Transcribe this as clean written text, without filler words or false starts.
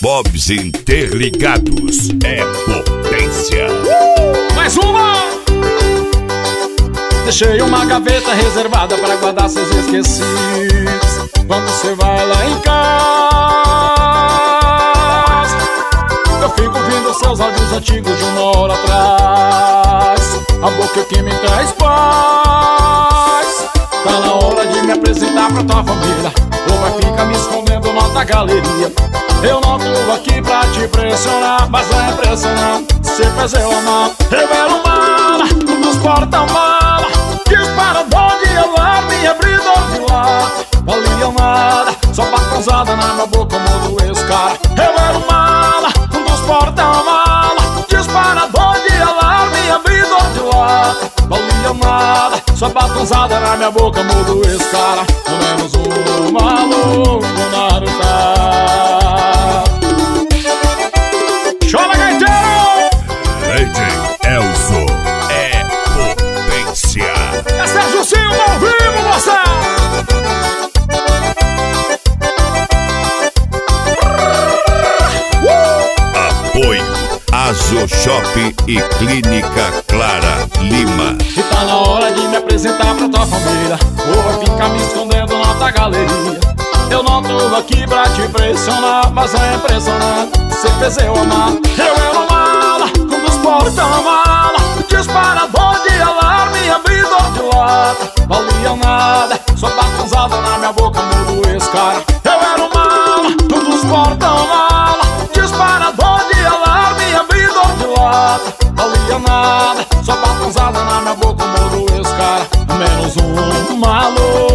Bob's Interligados é potência. Mais uma! Deixei uma gaveta reservada para guardar seus esquecidos. Quando você vai lá em casa, eu fico ouvindo seus áudios antigos de uma hora atrás. A boca que me traz paz. Tá na hora de me apresentar pra tua família, ou vai ficar me escondendo na tua galeria. Eu não tô aqui pra te pressionar, mas não é impressionante. Se faz eu amar, revelo mala, um dos porta-mala, disparador de alarme, abridor de lata. Valia nada, só batonzada na minha boca, mudo esse cara. Revelo mala, um dos porta-mala, disparador de alarme, abridor de lata. Valia nada, só batonzada na minha boca, mudo esse cara. Ao menos um maluco na ruta. Chora, gaiteiro! DJ Elzo é potência. É Sérgio Silva ao vivo, moça! Apoio Azo Shop e Clínica Clara Lima. E tá na hora de me apresentar pra tua família, ou vai ficar me escondendo na tua galeria. Eu não tô aqui pra te pressionar, mas é impressionante. Você fez eu amar. Eu era mala, um dos porta-mala, disparador de alarme, abridor de lata. Valia nada, só batonzada na minha boca, mudo esse cara. Eu era mala, um dos porta-mala, disparador de alarme, abridor de lata. Valia nada, só batonzada na minha boca, mudo esse cara. Menos um maluco